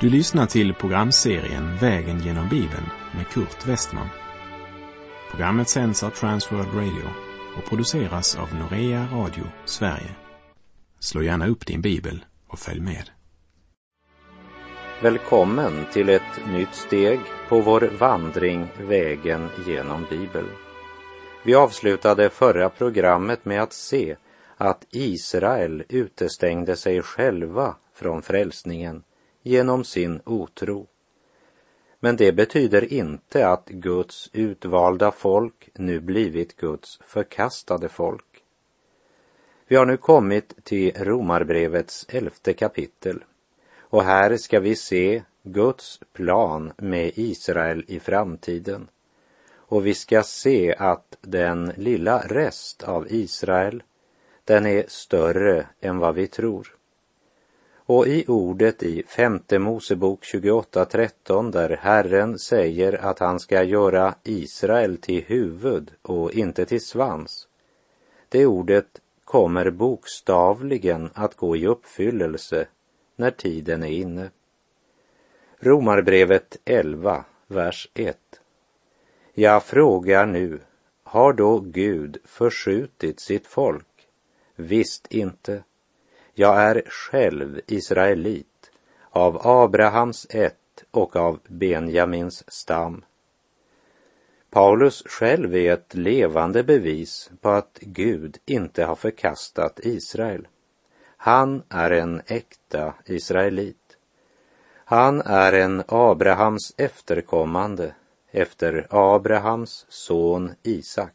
Du lyssnar till programserien Vägen genom Bibeln med Kurt Westman. Programmet sänds av Transworld Radio och produceras av Norea Radio Sverige. Slå gärna upp din bibel och följ med. Välkommen till ett nytt steg på vår vandring Vägen genom Bibeln. Vi avslutade förra programmet med att se att Israel utestängde sig själva från frälsningen genom sin otro. Men det betyder inte att Guds utvalda folk nu blivit Guds förkastade folk. Vi har nu kommit till Romarbrevets 11:e kapitel. Och här ska vi se Guds plan med Israel i framtiden. Och vi ska se att den lilla rest av Israel, den är större än vad vi tror. Och i ordet i 5:e Mosebok 28:13, där Herren säger att han ska göra Israel till huvud och inte till svans, det ordet kommer bokstavligen att gå i uppfyllelse när tiden är inne. Romarbrevet 11, vers 1. Jag frågar nu, har då Gud förskjutit sitt folk? Visst inte. Jag är själv israelit, av Abrahams ett och av Benjamins stam. Paulus själv är ett levande bevis på att Gud inte har förkastat Israel. Han är en äkta israelit. Han är en Abrahams efterkommande efter Abrahams son Isak.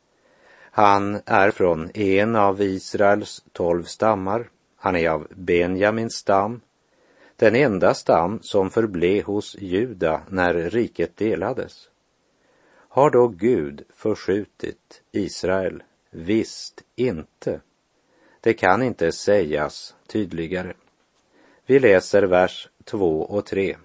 Han är från en av Israels 12 stammar. Han är av Benjamins stam, den enda stam som förblev hos Juda när riket delades. Har då Gud förskjutit Israel? Visst inte. Det kan inte sägas tydligare. Vi läser vers 2 och 3.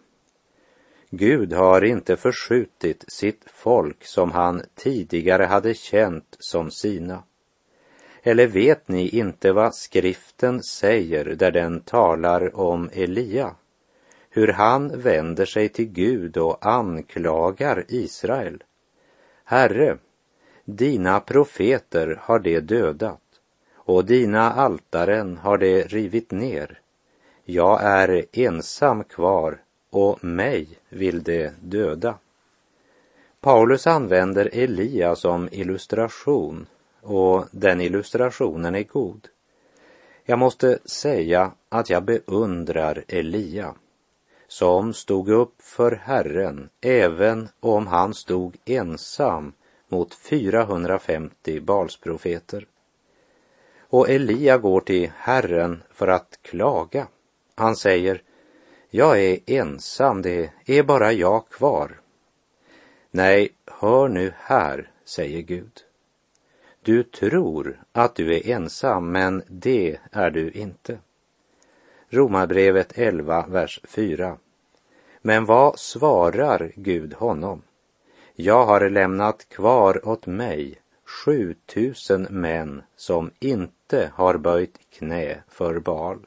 Gud har inte förskjutit sitt folk som han tidigare hade känt som sina. Eller vet ni inte vad skriften säger där den talar om Elia? Hur han vänder sig till Gud och anklagar Israel. Herre, dina profeter har det dödat, och dina altaren har det rivit ner. Jag är ensam kvar, och mig vill det döda. Paulus använder Elia som illustration, och den illustrationen är god. Jag måste säga att jag beundrar Elia, som stod upp för Herren även om han stod ensam mot 450 Balsprofeter. Och Elia går till Herren för att klaga. Han säger, jag är ensam, det är bara jag kvar. Nej, hör nu här, säger Gud. Du tror att du är ensam, men det är du inte. Romarbrevet 11, vers 4. Men vad svarar Gud honom? Jag har lämnat kvar åt mig 7000 män som inte har böjt knä för Baal.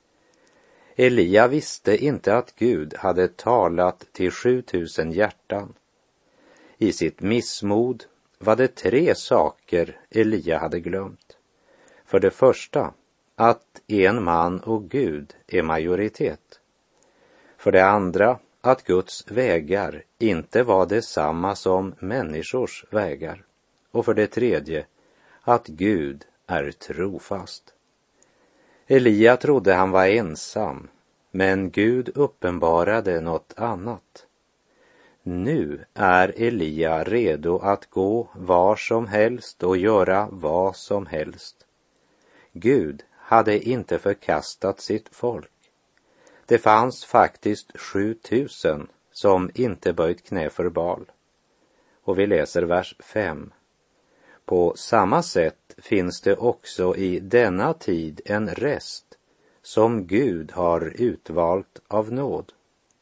Elia visste inte att Gud hade talat till 7000 hjärtan. I sitt missmod var det 3 saker Elia hade glömt. För det första, att en man och Gud är majoritet. För det andra, att Guds vägar inte var detsamma som människors vägar. Och för det tredje, att Gud är trofast. Elia trodde han var ensam, men Gud uppenbarade något annat. Nu är Elia redo att gå var som helst och göra vad som helst. Gud hade inte förkastat sitt folk. Det fanns faktiskt 7000 som inte böjt knä för Baal. Och vi läser vers 5. På samma sätt finns det också i denna tid en rest som Gud har utvalt av nåd.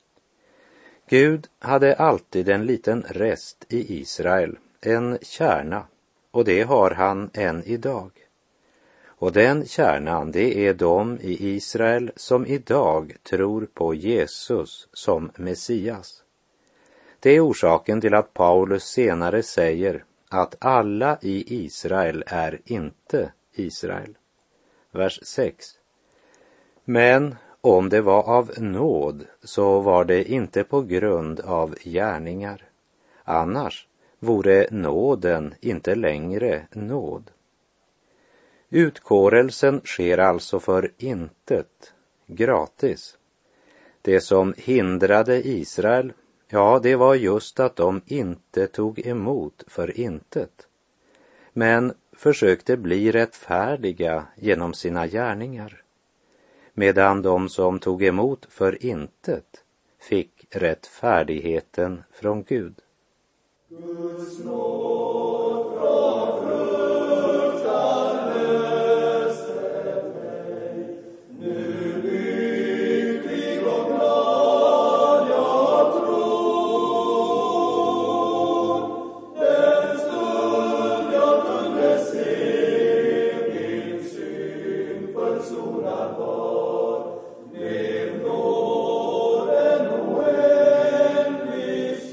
Gud hade alltid en liten rest i Israel, en kärna, och det har han än idag. Och den kärnan, det är de i Israel som idag tror på Jesus som Messias. Det är orsaken till att Paulus senare säger att alla i Israel är inte Israel. Vers 6. Men om det var av nåd så var det inte på grund av gärningar. Annars vore nåden inte längre nåd. Utkårelsen sker alltså för intet, gratis. Det som hindrade Israel, ja, det var just att de inte tog emot för intet, men försökte bli rättfärdiga genom sina gärningar, medan de som tog emot för intet fick rättfärdigheten från Gud. Guds nåd från fruktan löste mig, nu lycklig och glad jag tror, den stund jag kunde se min synd försonad var, med nåden oändlig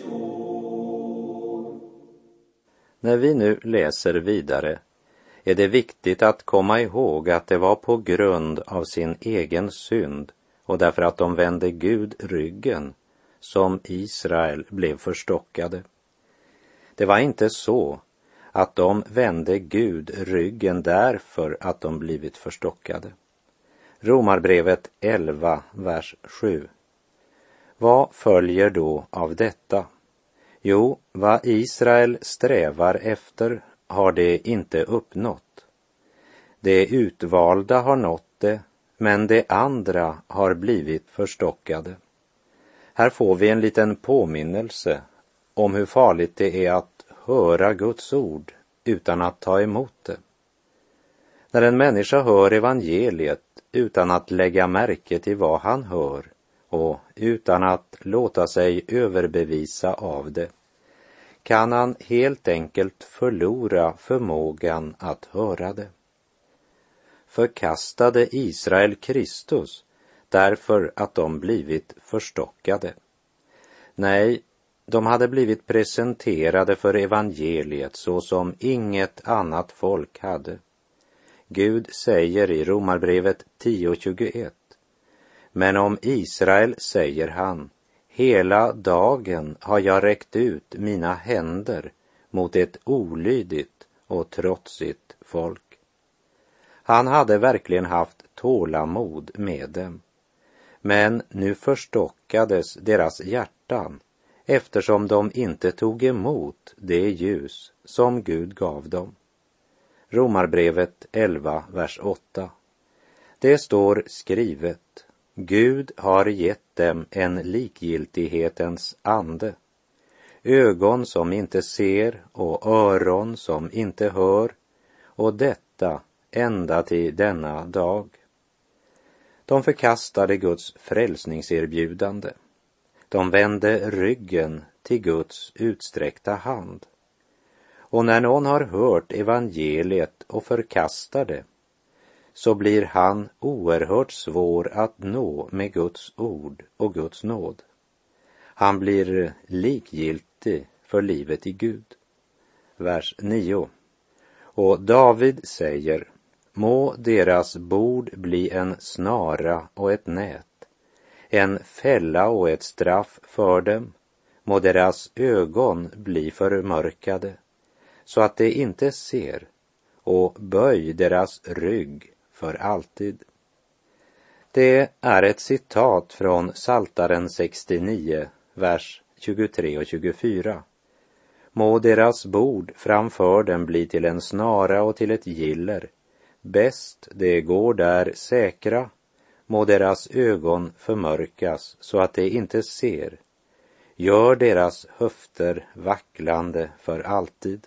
stor. När vi nu läser vidare är det viktigt att komma ihåg att det var på grund av sin egen synd och därför att de vände Gud ryggen som Israel blev förstockade. Det var inte så att de vände Gud ryggen därför att de blivit förstockade. Romarbrevet 11, vers 7. Vad följer då av detta? Jo, vad Israel strävar efter har det inte uppnått. Det utvalda har nått det, men det andra har blivit förstockade. Här får vi en liten påminnelse om hur farligt det är att höra Guds ord utan att ta emot det. När en människa hör evangeliet utan att lägga märke till vad han hör och utan att låta sig överbevisa av det, kan han helt enkelt förlora förmågan att höra det. Förkastade Israel Kristus därför att de blivit förstockade? Nej, de hade blivit presenterade för evangeliet så som inget annat folk hade. Gud säger i Romarbrevet 10:21: men om Israel säger han, hela dagen har jag räckt ut mina händer mot ett olydigt och trotsigt folk. Han hade verkligen haft tålamod med dem, men nu förstockades deras hjärtan eftersom de inte tog emot det ljus som Gud gav dem. Romarbrevet 11, vers 8. Det står skrivet: Gud har gett dem en likgiltighetens ande, ögon som inte ser och öron som inte hör, och detta ända till denna dag. De förkastade Guds frälsningserbjudande. De vände ryggen till Guds utsträckta hand. Och när någon har hört evangeliet och förkastar det, så blir han oerhört svår att nå med Guds ord och Guds nåd. Han blir likgiltig för livet i Gud. Vers 9. Och David säger: må deras bord bli en snara och ett nät, en fälla och ett straff för dem, må deras ögon bli förmörkade, så att de inte ser, och böj deras rygg för alltid. Det är ett citat från Psaltaren 69, vers 23 och 24. Må deras bord framför dem bli till en snara och till ett giller. Bäst det går där säkra. Må deras ögon förmörkas så att de inte ser. Gör deras höfter vacklande för alltid.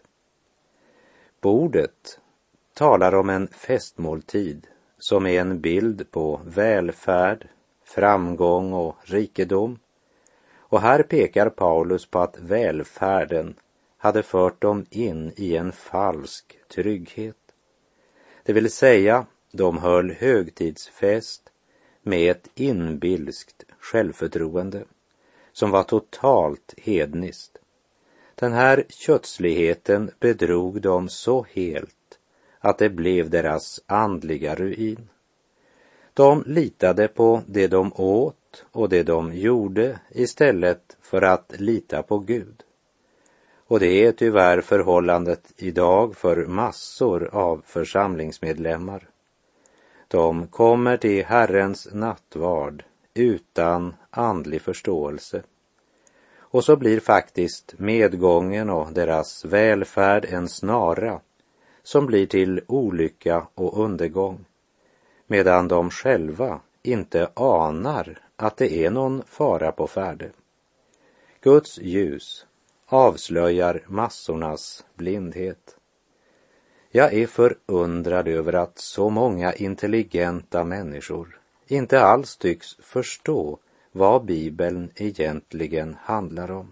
Bordet talar om en festmåltid som är en bild på välfärd, framgång och rikedom. Och här pekar Paulus på att välfärden hade fört dem in i en falsk trygghet. Det vill säga, de höll högtidsfest med ett inbilskt självförtroende som var totalt hedniskt. Den här kötsligheten bedrog dem så helt att det blev deras andliga ruin. De litade på det de åt och det de gjorde istället för att lita på Gud. Och det är tyvärr förhållandet idag för massor av församlingsmedlemmar. De kommer till Herrens nattvard utan andlig förståelse. Och så blir faktiskt medgången och deras välfärd en snara som blir till olycka och undergång, medan de själva inte anar att det är någon fara på färde. Guds ljus avslöjar massornas blindhet. Jag är förundrad över att så många intelligenta människor inte alls tycks förstå vad Bibeln egentligen handlar om.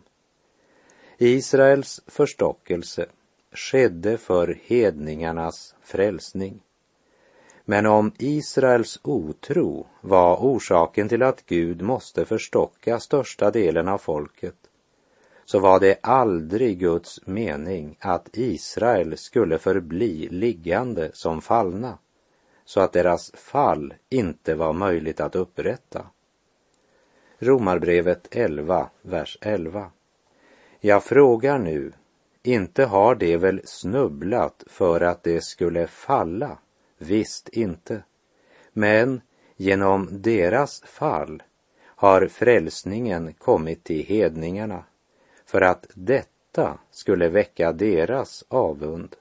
Israels förstockelse skedde för hedningarnas frälsning. Men om Israels otro var orsaken till att Gud måste förstocka största delen av folket, så var det aldrig Guds mening att Israel skulle förbli liggande som fallna, så att deras fall inte var möjligt att upprätta. Romarbrevet 11, vers 11. Jag frågar nu, inte har det väl snubblat för att det skulle falla? Visst inte. Men genom deras fall har frälsningen kommit till hedningarna, för att detta skulle väcka deras avund.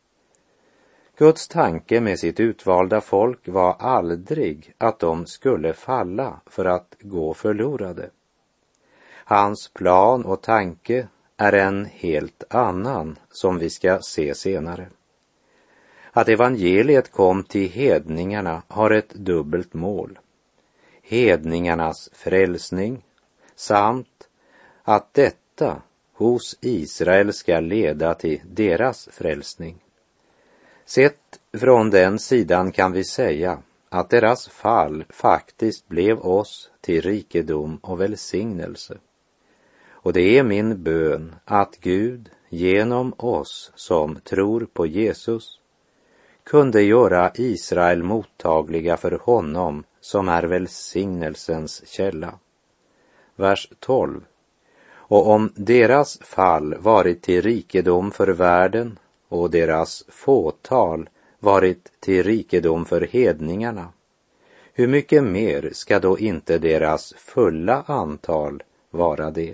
Guds tanke med sitt utvalda folk var aldrig att de skulle falla för att gå förlorade. Hans plan och tanke är en helt annan som vi ska se senare. Att evangeliet kom till hedningarna har ett dubbelt mål. Hedningarnas frälsning samt att detta hos Israel ska leda till deras frälsning. Sett från den sidan kan vi säga att deras fall faktiskt blev oss till rikedom och välsignelse. Och det är min bön att Gud genom oss som tror på Jesus kunde göra Israel mottagliga för honom som är välsignelsens källa. Vers 12. Och om deras fall varit till rikedom för världen och deras fåtal varit till rikedom för hedningarna, hur mycket mer ska då inte deras fulla antal vara det?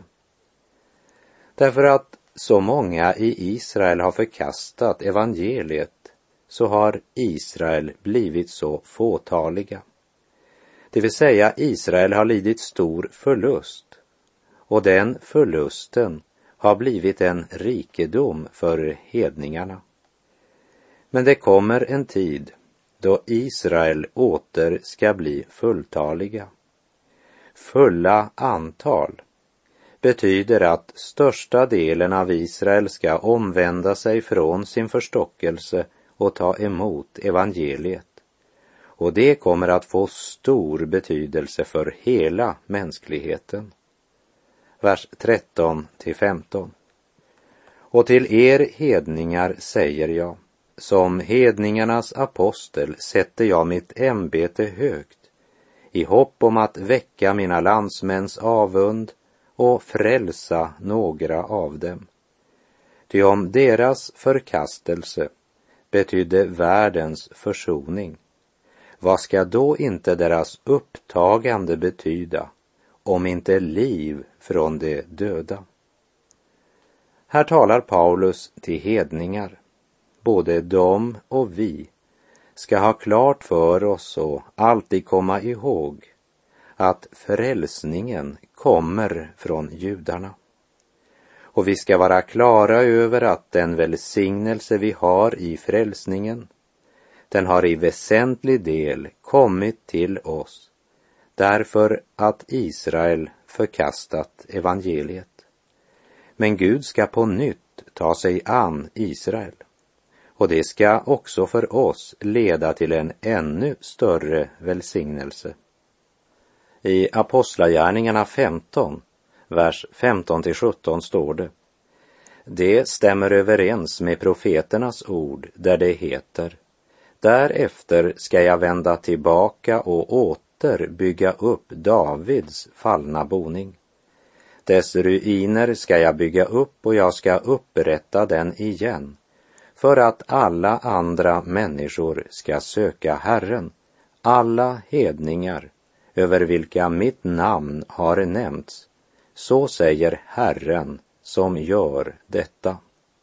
Därför att så många i Israel har förkastat evangeliet, så har Israel blivit så fåtaliga. Det vill säga, Israel har lidit stor förlust, och den förlusten har blivit en rikedom för hedningarna. Men det kommer en tid då Israel åter ska bli fulltaliga. Fulla antal betyder att största delen av Israel ska omvända sig från sin förstockelse och ta emot evangeliet. Och det kommer att få stor betydelse för hela mänskligheten. Vers 13-15. Och till er hedningar säger jag, som hedningarnas apostel sätter jag mitt ämbete högt, i hopp om att väcka mina landsmäns avund och frälsa några av dem. Ty om deras förkastelse betydde världens försoning, vad ska då inte deras upptagande betyda, om inte liv från de döda? Här talar Paulus till hedningar. Både de och vi ska ha klart för oss och alltid komma ihåg att frälsningen kommer från judarna. Och vi ska vara klara över att den välsignelse vi har i frälsningen, den har i väsentlig del kommit till oss därför att Israel förkastat evangeliet. Men Gud ska på nytt ta sig an Israel. Och det ska också för oss leda till en ännu större välsignelse. I Apostlagärningarna 15, vers 15-17 står det: Det stämmer överens med profeternas ord där det heter: Därefter ska jag vända tillbaka och åter bygga upp Davids fallna boning. Dess ruiner ska jag bygga upp och jag ska upprätta den igen, för att alla andra människor ska söka Herren, alla hedningar över vilka mitt namn har nämnts. Så säger Herren som gör detta.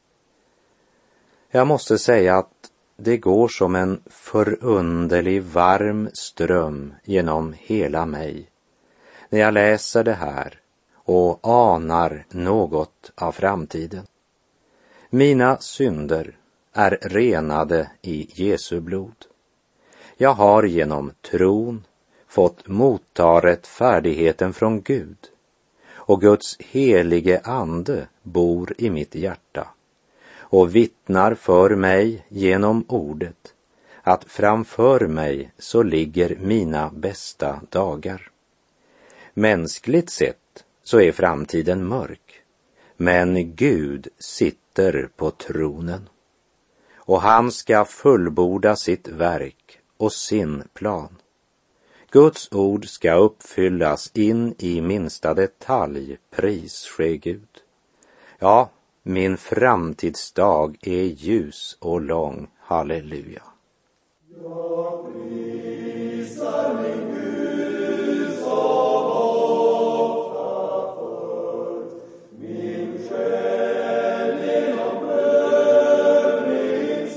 Jag måste säga att det går som en förunderlig varm ström genom hela mig när jag läser det här och anar något av framtiden. Mina synder är renade i Jesu blod. Jag har genom tron fått motta rättfärdigheten från Gud, och Guds helige ande bor i mitt hjärta och vittnar för mig genom ordet att framför mig så ligger mina bästa dagar. Mänskligt sett så är framtiden mörk, men Gud sitter på tronen och han ska fullborda sitt verk och sin plan. Guds ord ska uppfyllas in i minsta detalj, pris ske Gud. Ja, min framtidsdag är ljus och lång, halleluja. Jag prisar min Gud som ofta förr, min själ genom prövning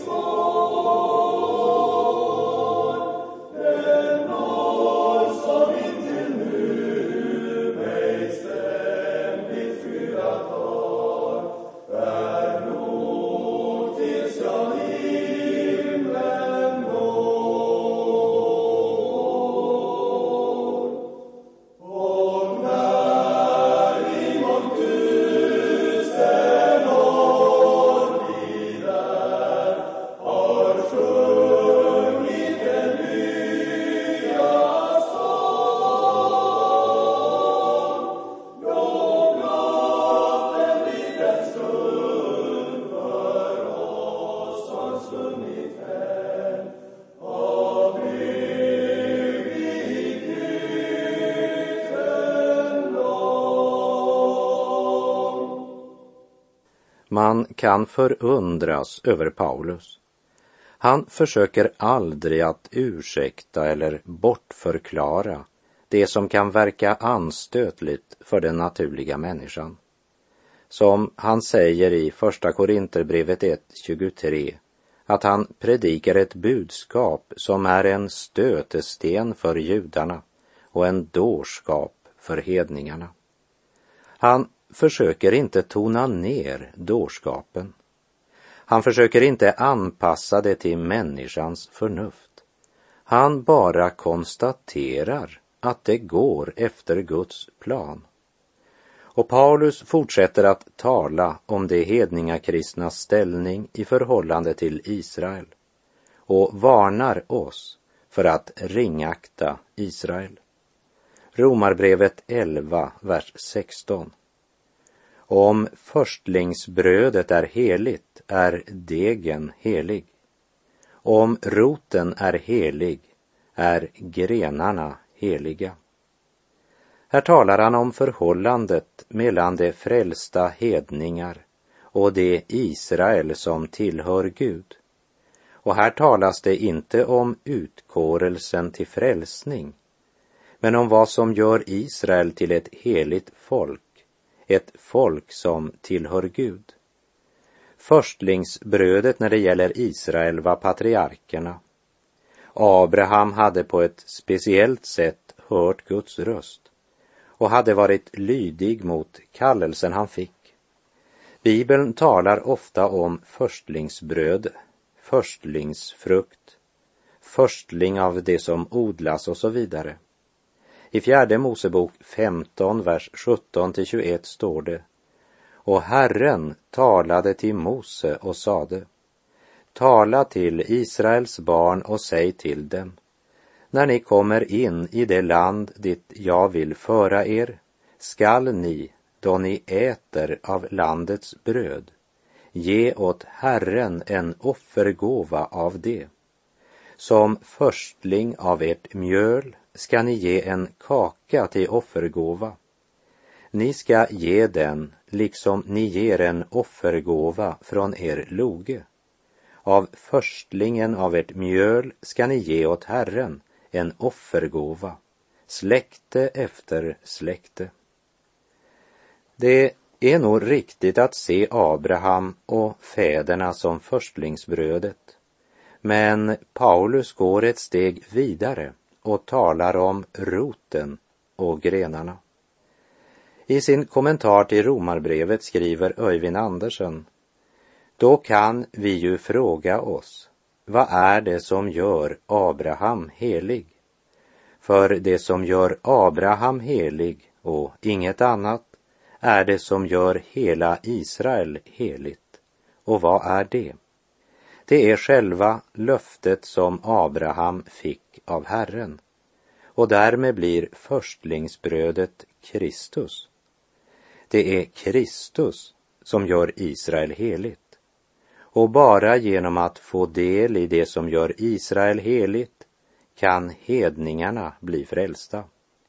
svår. Den nåd som intill nu mig ständigt skyddat har, är nog tills jag himlen når. Och när i mångtusen år vi där har sjungit en nya sång, då blott en liten stund för oss har svunnit hän av evigheten lång. Man kan förundras över Paulus. Han försöker aldrig att ursäkta eller bortförklara det som kan verka anstötligt för den naturliga människan. Som han säger i första Korinterbrevet 1:23, att han predikar ett budskap som är en stötesten för judarna och en dårskap för hedningarna. Han försöker inte tona ner dårskapen. Han försöker inte anpassa det till människans förnuft. Han bara konstaterar att det går efter Guds plan. Och Paulus fortsätter att tala om de hedningakristnas ställning i förhållande till Israel och varnar oss för att ringakta Israel. Romarbrevet 11, vers 16. Om förstlingsbrödet är heligt är degen helig. Om roten är helig är grenarna heliga. Här talar han om förhållandet mellan de frälsta hedningar och det Israel som tillhör Gud. Och här talas det inte om utkårelsen till frälsning, men om vad som gör Israel till ett heligt folk, ett folk som tillhör Gud. Förstlingsbrödet när det gäller Israel var patriarkerna. Abraham hade på ett speciellt sätt hört Guds röst och hade varit lydig mot kallelsen han fick. Bibeln talar ofta om förstlingsbröd, förstlingsfrukt, förstling av det som odlas och så vidare. I 4 Mosebok 15, vers 17-21 står det: Och Herren talade till Mose och sade: tala till Israels barn och säg till dem: när ni kommer in i det land dit jag vill föra er, skall ni, då ni äter av landets bröd, ge åt Herren en offergåva av det. Som förstling av ert mjöl ska ni ge en kaka till offergåva. Ni ska ge den liksom ni ger en offergåva från er loge. Av förstlingen av ert mjöl ska ni ge åt Herren en offergåva, släkte efter släkte. Det är nog riktigt att se Abraham och fäderna som förstlingsbrödet, men Paulus går ett steg vidare och talar om roten och grenarna. I sin kommentar till Romarbrevet skriver Öyvind Andersen: då kan vi ju fråga oss, vad är det som gör Abraham helig? För det som gör Abraham helig och inget annat är det som gör hela Israel heligt. Och vad är det? Det är själva löftet som Abraham fick av Herren. Och därmed blir förstlingsbrödet Kristus. Det är Kristus som gör Israel heligt. Och bara genom att få del i det som gör Israel heligt kan hedningarna bli frälsta.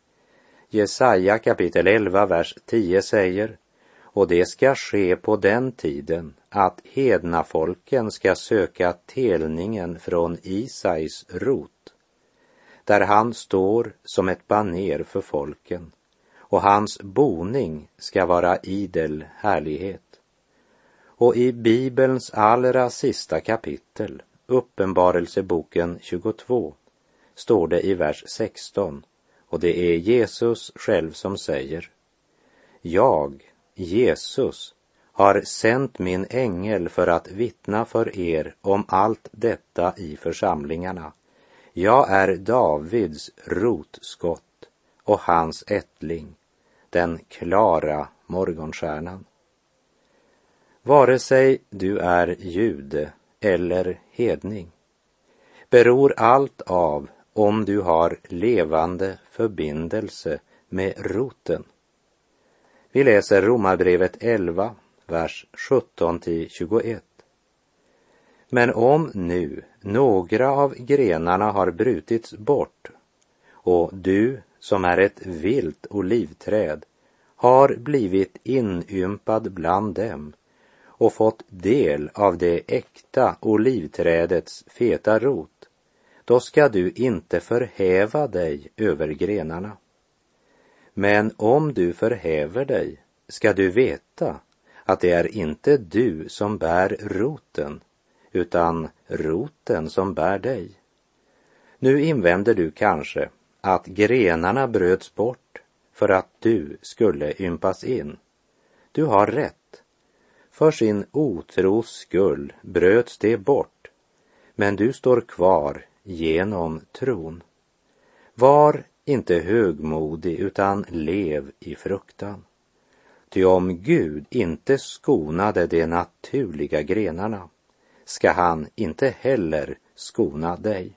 Jesaja kapitel 11, vers 10 säger: och det ska ske på den tiden att hednafolken ska söka telningen från Isais rot, där han står som ett baner för folken, och hans boning ska vara idel härlighet. Och i Bibelns allra sista kapitel, Uppenbarelseboken 22, står det i vers 16, och det är Jesus själv som säger: jag, Jesus, har sänt min ängel för att vittna för er om allt detta i församlingarna. Jag är Davids rotskott och hans ättling, den klara morgonstjärnan. Vare sig du är jude eller hedning, beror allt av om du har levande förbindelse med roten. Vi läser Romarbrevet 11, vers 17-21. Men om nu några av grenarna har brutits bort, och du som är ett vilt olivträd har blivit inympad bland dem och fått del av det äkta olivträdets feta rot, då ska du inte förhäva dig över grenarna. Men om du förhäver dig ska du veta att det är inte du som bär roten, utan roten som bär dig. Nu invänder du kanske att grenarna bröts bort för att du skulle ympas in. Du har rätt. För sin otros skull bröts det bort, men du står kvar genom tron. Var inte högmodig utan lev i fruktan. Ty om Gud inte skonade de naturliga grenarna, ska han inte heller skona dig.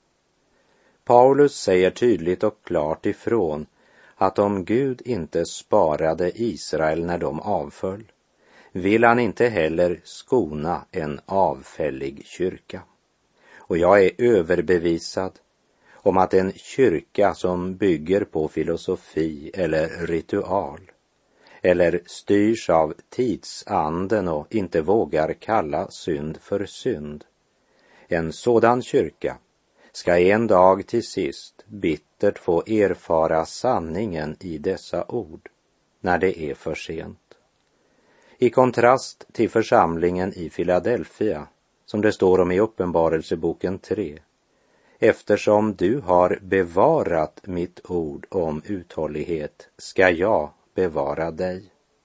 Paulus säger tydligt och klart ifrån att om Gud inte sparade Israel när de avföll, vill han inte heller skona en avfällig kyrka. Och jag är överbevisad om att en kyrka som bygger på filosofi eller ritual, eller styrs av tidsanden och inte vågar kalla synd för synd, en sådan kyrka ska en dag till sist bittert få erfara sanningen i dessa ord, när det är för sent. I kontrast till församlingen i Philadelphia, som det står om i Uppenbarelseboken 3, eftersom du har bevarat mitt ord om uthållighet ska jag bevara dig.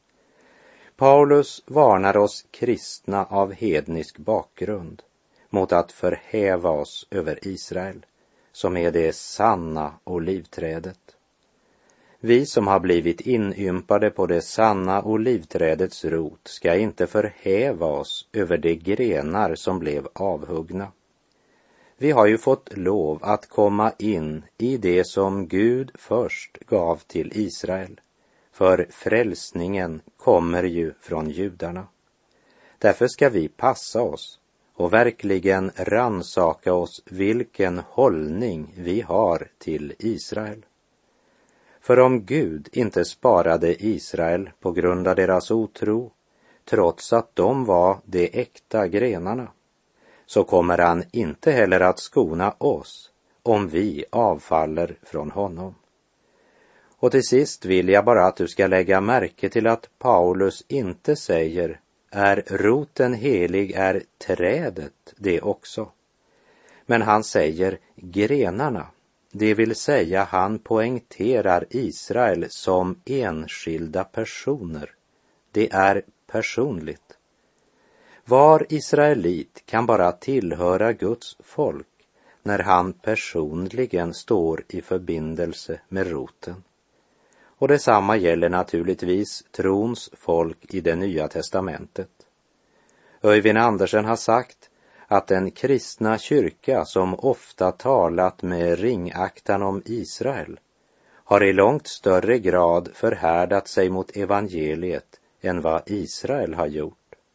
Paulus varnar oss kristna av hednisk bakgrund mot att förhäva oss över Israel, som är det sanna olivträdet. Vi som har blivit inympade på det sanna olivträdets rot ska inte förhäva oss över de grenar som blev avhuggna. Vi har ju fått lov att komma in i det som Gud först gav till Israel, för frälsningen kommer ju från judarna. Därför ska vi passa oss och verkligen rannsaka oss vilken hållning vi har till Israel. För om Gud inte sparade Israel på grund av deras otro, trots att de var de äkta grenarna, så kommer han inte heller att skona oss om vi avfaller från honom. Och till sist vill jag bara att du ska lägga märke till att Paulus inte säger är roten helig, är trädet det också. Men han säger grenarna, det vill säga han poängterar Israel som enskilda personer. Det är personligt. Var israelit kan bara tillhöra Guds folk när han personligen står i förbindelse med roten. Och detsamma gäller naturligtvis trons folk i det nya testamentet. Öyvind Andersen har sagt att den kristna kyrka som ofta talat med ringaktan om Israel har i långt större grad förhärdat sig mot evangeliet än vad Israel har gjort.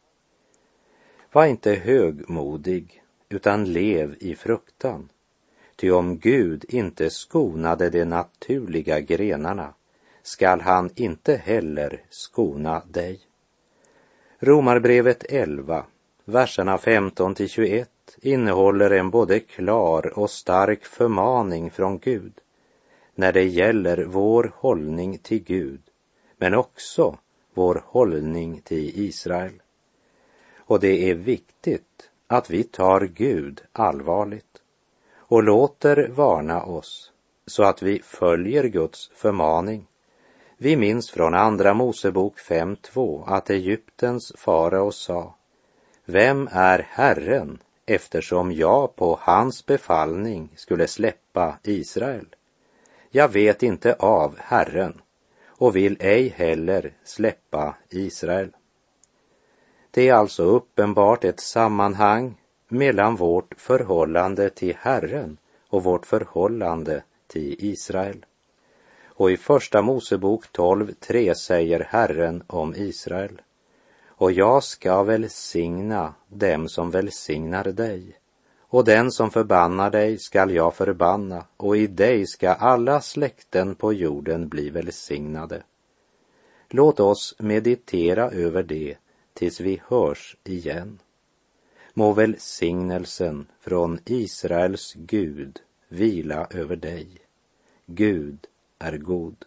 Var inte högmodig, utan lev i fruktan. Ty om Gud inte skonade de naturliga grenarna, skall han inte heller skona dig. Romarbrevet 11, verserna 15-21 innehåller en både klar och stark förmaning från Gud när det gäller vår hållning till Gud, men också vår hållning till Israel. Och det är viktigt att vi tar Gud allvarligt och låter varna oss så att vi följer Guds förmaning. Vi minns från andra Mosebok 5:2 att Egyptens farao sa: Vem är Herren eftersom jag på hans befallning skulle släppa Israel? Jag vet inte av Herren och vill ej heller släppa Israel. Det är alltså uppenbart ett sammanhang mellan vårt förhållande till Herren och vårt förhållande till Israel. Och i första Mosebok 12:3 säger Herren om Israel: Och jag ska välsigna dem som välsignar dig, och den som förbannar dig skall jag förbanna, och i dig ska alla släkten på jorden bli välsignade. Låt oss meditera över det tills vi hörs igen. Må välsignelsen från Israels Gud vila över dig. Gud är god.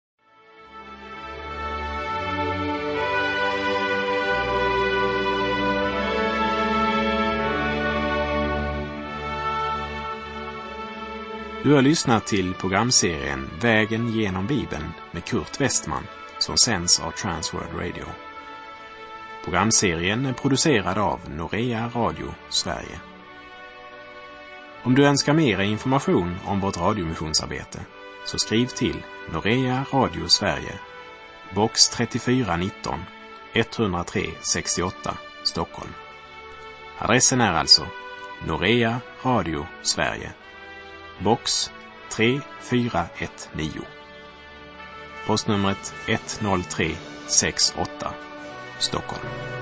Du har lyssnat till programserien Vägen genom Bibeln med Kurt Westman som sänds av Transworld Radio. Programserien är producerad av Norea Radio Sverige. Om du önskar mer information om vårt radiomissionsarbete så skriv till Norea Radio Sverige, box 3419 103 68 Stockholm. Adressen är alltså Norea Radio Sverige, box 3419. Postnumret 10368 Stockholm.